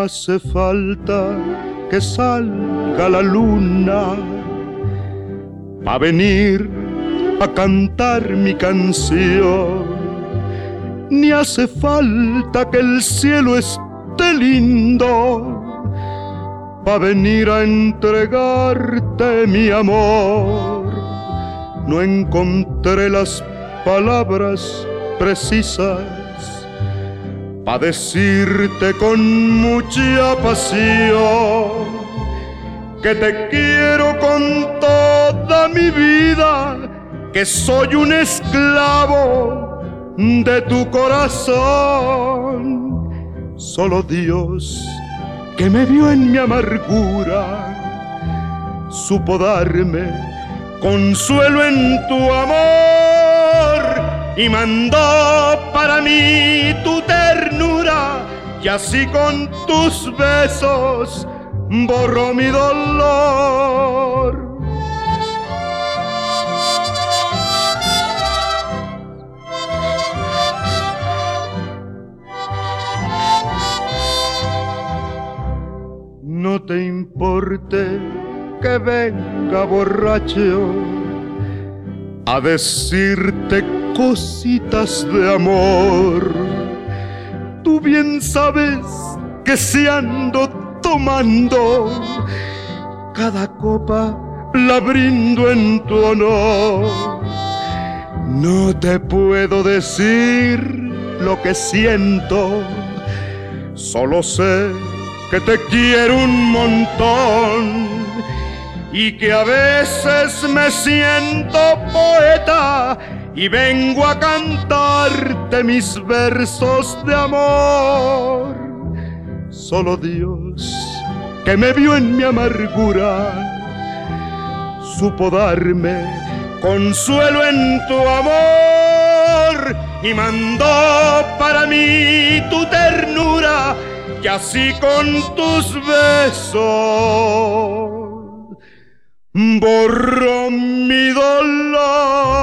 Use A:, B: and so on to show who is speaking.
A: hace falta que salga la luna pa' venir a cantar mi canción, ni hace falta que el cielo esté lindo pa' venir a entregarte mi amor. No encontré las palabras precisas pa' decirte con mucha pasión que te quiero con toda mi vida, que soy un esclavo de tu corazón. Solo Dios, que me vio en mi amargura, supo darme consuelo en tu amor y mandó para mí tu ternura, y así con tus besos borró mi dolor. No te importe que venga borracho a decirte cositas de amor. Tú bien sabes que si ando tomando, cada copa la brindo en tu honor. No te puedo decir lo que siento, solo sé que te quiero un montón y que a veces me siento poeta y vengo a cantarte mis versos de amor. Solo Dios, que me vio en mi amargura, supo darme consuelo en tu amor y mandó para mí tu ternura, que así con tus besos borró mi dolor.